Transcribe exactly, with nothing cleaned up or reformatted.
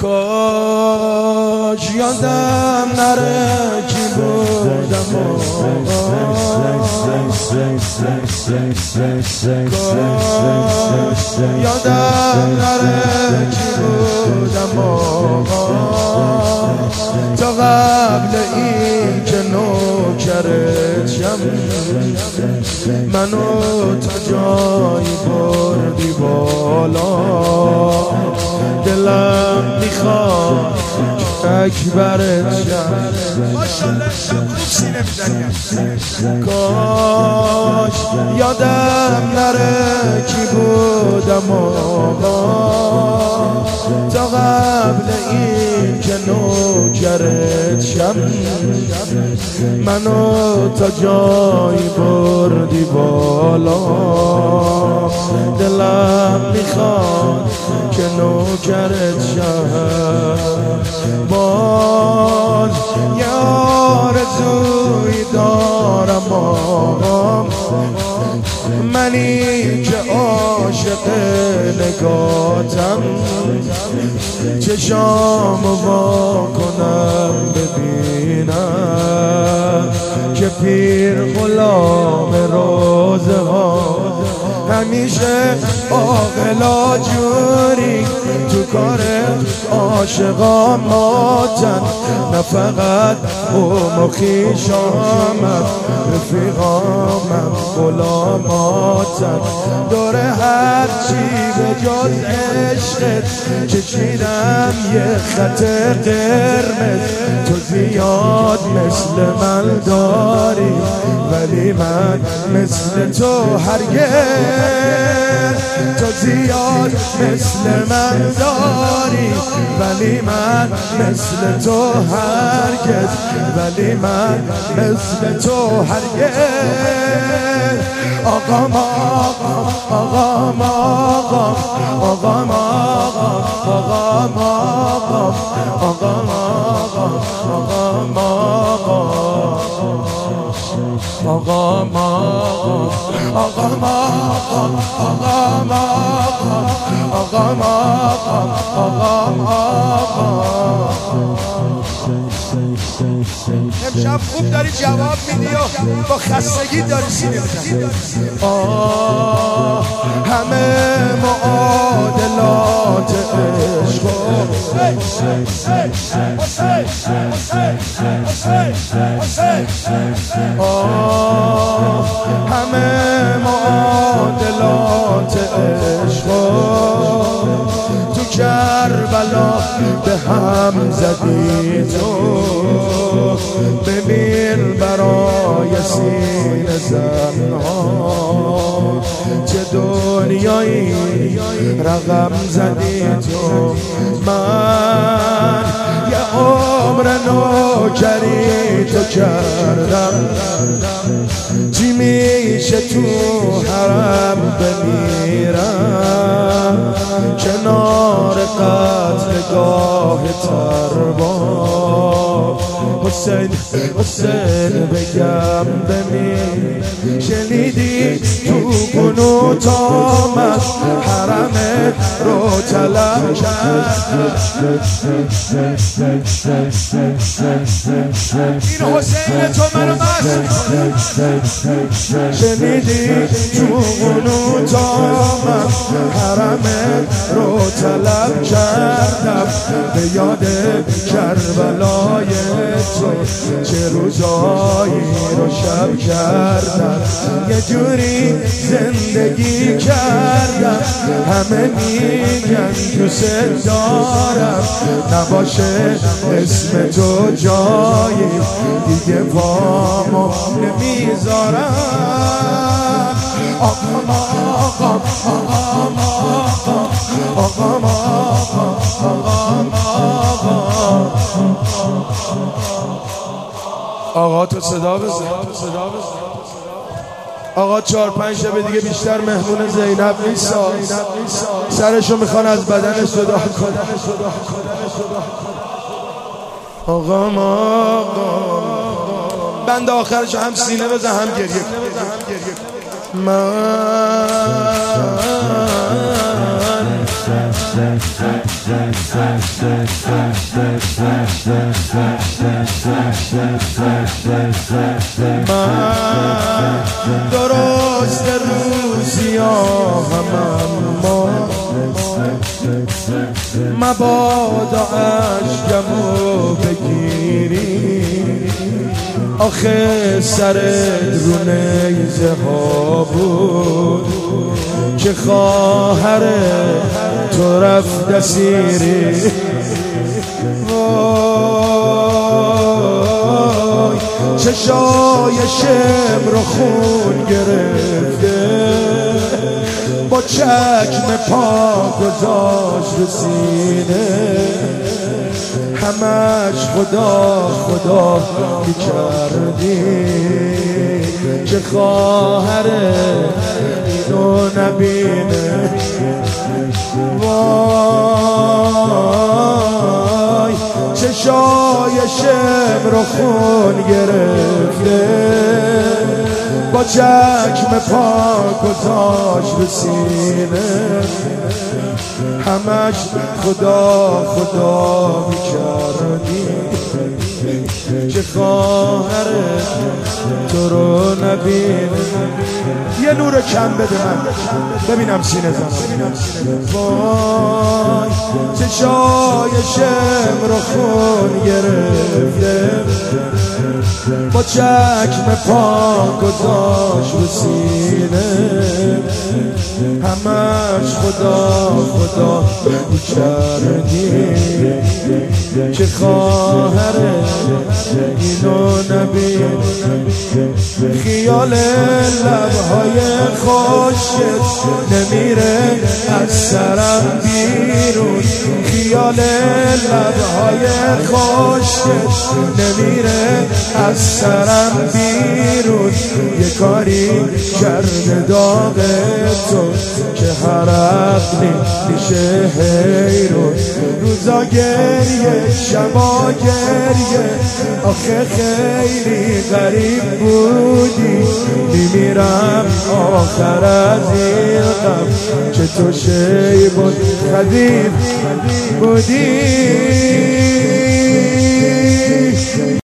کاش یادم نره کی بودم کاش یادم نره کی بودم تا قبل این که نوکرت شم منو تا جایی بردی بالا دلم میخواد اکبرت شم ماشاءالله شب خوب سینه میزنیم کاش یادم نره کی بودم آقا تا قبل این که نوکرت شم منو تا جایی بردی بالا دلم میخواد که نوکرت شم باز یه آرزوی دارم آقا منی که عاشق نگاتم چشامو وا کنم ببینم که پیر غلام روزه ها همیشه عاقلا جوری تو کار عاشقا ماتن نه فقط قوم و خویشامم رفیقامم غلاماتن دور هر چی به جز عشقت کشیدم یه خط قرمز تو زیاد مثل من داری ولی من مثل تو هرگز تو زیاد مثل من داری ولی من مثل تو هرگز ولی من مثل تو هرگز آقا ما آقا ما آقا ما آقا ما آقا ما آقا ما آقا ما آقا ما آقا ما آقا ما آقا ما امشب خوب داری جواب میدی و با خستگی داری سینه میزنی آه همه معادلات عشق آه همه معادلات عشق تو کربلا به هم زدی تو ببین برای سینه زنها چه دنیایی رقم زدی تو من یه عمر نوکری تو کردم چی میشه تو حرم بمیرم کنار قتلگاه تربا حسین حسین بگم بمیر شنیدی تو قنوت آمد حرمت رو طلب کرد این حسین تو منو مست شنیدی تو قنوت آمد حرمت رو طلب کردم به یاد کربلای تو چه روزایی رو شب کردم یه جوری زندگی کردم همه میگن دوست دارم نباشه اسم تو جایی دیگه پامو نمیذارم آقا ما آقا ما آقا ما آقا تو صدا بزن آقا چهار پنج شب دیگه بیشتر مهمون زینب نیست سرشو میخوان از بدنش جدا کنه آقا ما بند آخرش هم سینه بزن هم گریه من درست روزی هم اما مبادا اشکمو بگیری آخه سرت رو نیزه ها بود که خواهر تو رفت اسیری وای چشای شمر و خون گرفته با چکم پا گذاشت رو سینه همش خدا خدا می‌کردی که خواهر اینو نبینه وای چشای شمر و خون گرفته با چکم پا گذاشت رو سینه همش خدا خدا می‌کردی که خواهر تو رو نبینه. یه نور کم بده من ببینم سینه زن. وای چشای شمر و خون گرفته با چکم پا گذاشت رو سینه همش خدا خدا می‌کردی که خواهر اینو نبینه. خیال لبهای خوشت نمیره از سرم بیرون خیال لبهای خوشت نمیره از سرم بیرون یه کاری کرده داغ تو که هر عقلی میشه حیرون روزا گریه شبا گریه آخه خیلی غریب بودی میمیرم آخر از این غم که تو شیبون خدیب بودی.